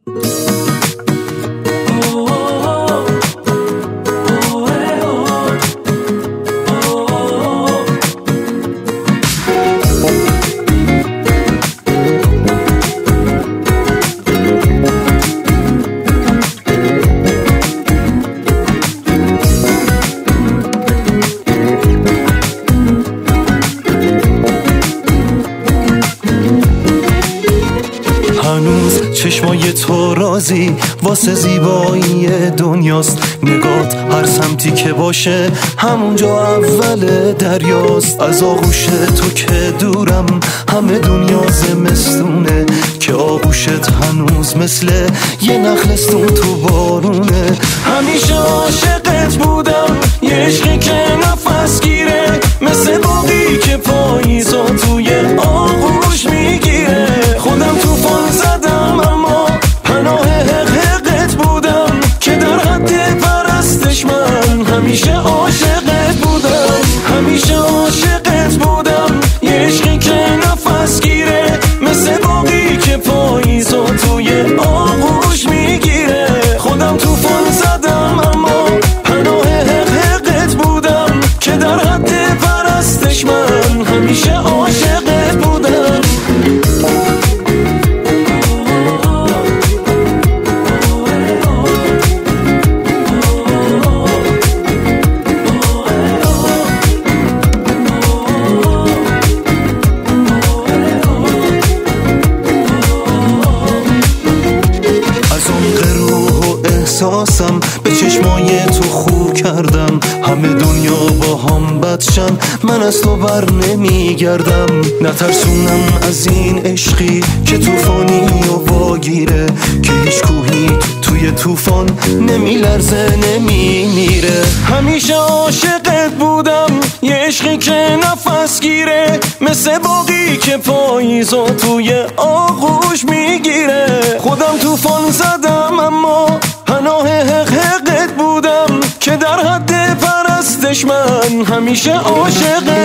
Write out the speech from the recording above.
هنوز چشمای تو رازی واسه زیبایی دنیاست، نگات هر سمتی که باشه همونجا اول دریاست. از آغوش تو که دورم همه دنیا زمستونه، که آغوشت هنوز مثل یه نخلستون تو بارونه. همیشه عاشقت بودم، یه عشقی که نفس گیره، مثل باقی که پاییزا توی آغوش میگیره. خودم طوفان زدم اما پناه حقت بودم، که در حد پرستش من همیشه عاشقت بودم. همیشه عاشقت بودم، یه عشقی که نفس گیره، مثل باقی که پاییزا توی آغوش میگیره. خودم طوفان زدم اما پناه حقت بودم، که در حد پرستش من همیشه عاشقت بودم. احساسم به چشمای تو خو کردم، همه دنیا با هم بدشن من از تو بر نمیگردم. نترسونم از این عشقی که طوفانی و واگیره، که هیچ کوهی توی طوفان نمیلرزه نمیمیره. همیشه عاشقت بودم، یه عشقی که نفس گیره، مثل باقی که پاییزا توی آغوش میگیره. خودم طوفان زدم اما پناه حقت بودم، که در حد پرستش من همیشه عاشقت